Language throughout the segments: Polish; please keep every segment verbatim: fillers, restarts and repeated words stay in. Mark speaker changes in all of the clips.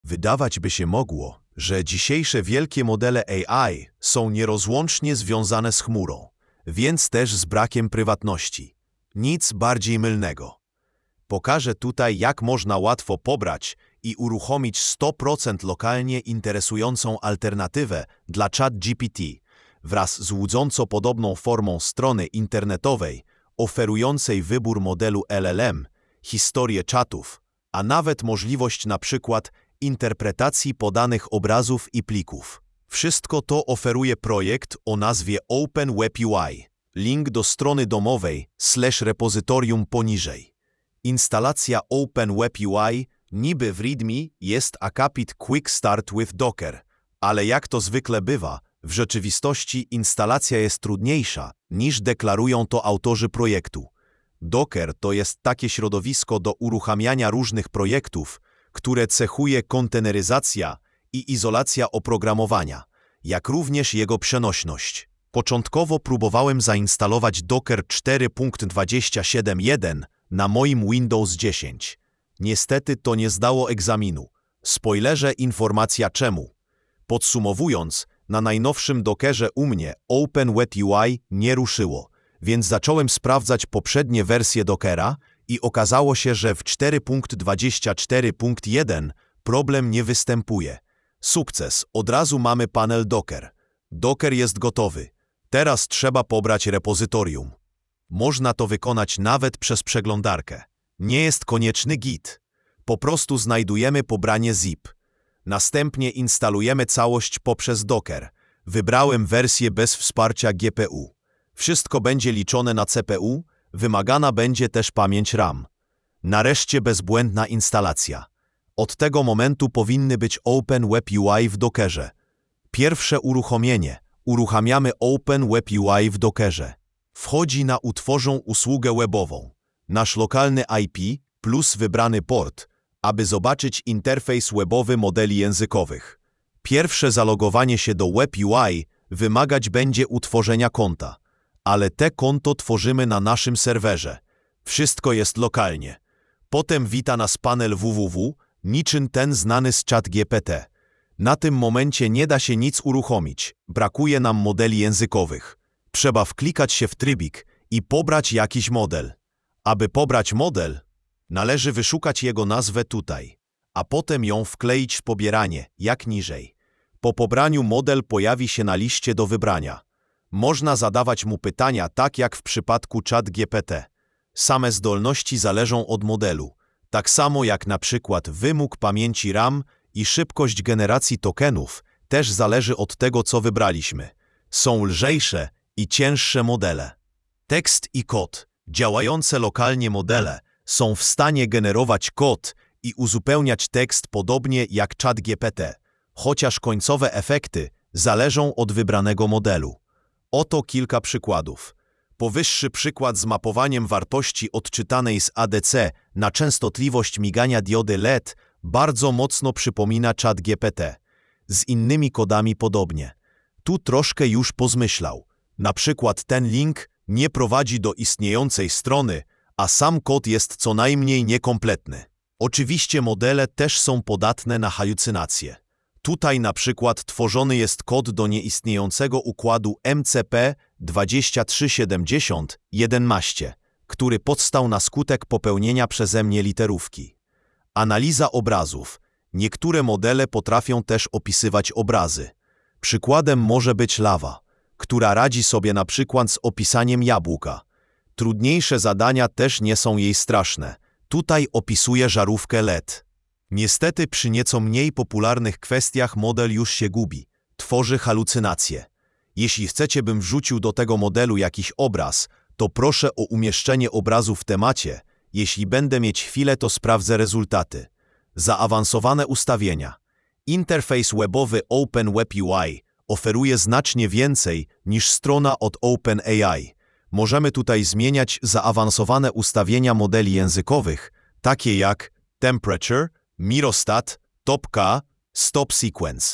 Speaker 1: Wydawać by się mogło, że dzisiejsze wielkie modele A I są nierozłącznie związane z chmurą, więc też z brakiem prywatności. Nic bardziej mylnego. Pokażę tutaj, jak można łatwo pobrać i uruchomić sto procent lokalnie interesującą alternatywę dla ChatGPT wraz z łudząco podobną formą strony internetowej oferującej wybór modelu L L M, historię czatów, a nawet możliwość na przykład interpretacji podanych obrazów i plików. Wszystko to oferuje projekt o nazwie Open Web U I. Link do strony domowej slash repozytorium poniżej. Instalacja Open Web U I niby w README jest akapit Quick Start with Docker, ale jak to zwykle bywa, w rzeczywistości instalacja jest trudniejsza niż deklarują to autorzy projektu. Docker to jest takie środowisko do uruchamiania różnych projektów, które cechuje konteneryzacja i izolacja oprogramowania, jak również jego przenośność. Początkowo próbowałem zainstalować Docker cztery punkt dwadzieścia siedem jeden na moim Windows dziesięć. Niestety to nie zdało egzaminu. Spoilerze informacja czemu. Podsumowując, na najnowszym Dockerze u mnie Open Web U I nie ruszyło, więc zacząłem sprawdzać poprzednie wersje Dockera i okazało się, że w cztery punkt dwadzieścia cztery punkt jeden problem nie występuje. Sukces, od razu mamy panel Docker. Docker jest gotowy. Teraz trzeba pobrać repozytorium. Można to wykonać nawet przez przeglądarkę. Nie jest konieczny Git. Po prostu znajdujemy pobranie zip. Następnie instalujemy całość poprzez Docker. Wybrałem wersję bez wsparcia G P U. Wszystko będzie liczone na C P U, wymagana będzie też pamięć RAM. Nareszcie bezbłędna instalacja. Od tego momentu powinny być Open Web U I w Dockerze. Pierwsze uruchomienie. Uruchamiamy Open Web U I w Dockerze. Wchodzi na utworzą usługę webową. Nasz lokalny I P plus wybrany port, aby zobaczyć interfejs webowy modeli językowych. Pierwsze zalogowanie się do Web U I wymagać będzie utworzenia konta, ale te konto tworzymy na naszym serwerze. Wszystko jest lokalnie. Potem wita nas panel www, niczym ten znany z ChatGPT. Na tym momencie nie da się nic uruchomić, brakuje nam modeli językowych. Trzeba wklikać się w trybik i pobrać jakiś model. Aby pobrać model, należy wyszukać jego nazwę tutaj, a potem ją wkleić w pobieranie, jak niżej. Po pobraniu model pojawi się na liście do wybrania. Można zadawać mu pytania tak jak w przypadku ChatGPT. Same zdolności zależą od modelu, tak samo jak na przykład wymóg pamięci RAM i szybkość generacji tokenów też zależy od tego, co wybraliśmy. Są lżejsze i cięższe modele. Tekst i kod. Działające lokalnie modele są w stanie generować kod i uzupełniać tekst podobnie jak ChatGPT, chociaż końcowe efekty zależą od wybranego modelu. Oto kilka przykładów. Powyższy przykład z mapowaniem wartości odczytanej z A D C na częstotliwość migania diody L E D bardzo mocno przypomina ChatGPT. Z innymi kodami podobnie. Tu troszkę już pozmyślał. Na przykład ten link nie prowadzi do istniejącej strony, a sam kod jest co najmniej niekompletny. Oczywiście modele też są podatne na halucynacje. Tutaj na przykład tworzony jest kod do nieistniejącego układu M C P dwadzieścia trzy siedemdziesiąt jedenaście, który powstał na skutek popełnienia przeze mnie literówki. Analiza obrazów. Niektóre modele potrafią też opisywać obrazy. Przykładem może być Lawa, która radzi sobie na przykład z opisaniem jabłka. Trudniejsze zadania też nie są jej straszne. Tutaj opisuje żarówkę L E D. Niestety przy nieco mniej popularnych kwestiach model już się gubi. Tworzy halucynacje. Jeśli chcecie, bym wrzucił do tego modelu jakiś obraz, to proszę o umieszczenie obrazu w temacie. Jeśli będę mieć chwilę, to sprawdzę rezultaty. Zaawansowane ustawienia. Interfejs webowy Open Web U I oferuje znacznie więcej niż strona od OpenAI. Możemy tutaj zmieniać zaawansowane ustawienia modeli językowych, takie jak Temperature, Mirostat, Topka, Stop Sequence,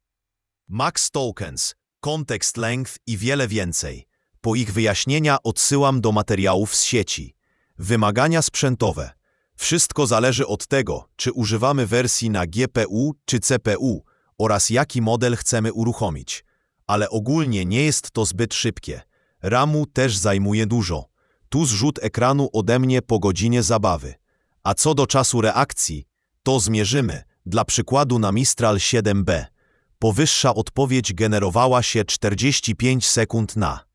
Speaker 1: Max Tokens, Context Length i wiele więcej. Po ich wyjaśnienia odsyłam do materiałów z sieci. Wymagania sprzętowe. Wszystko zależy od tego, czy używamy wersji na G P U czy C P U oraz jaki model chcemy uruchomić. Ale ogólnie nie jest to zbyt szybkie. ramu też zajmuje dużo. Tu zrzut ekranu ode mnie po godzinie zabawy. A co do czasu reakcji, to zmierzymy, dla przykładu na Mistral siedem B. Powyższa odpowiedź generowała się czterdzieści pięć sekund na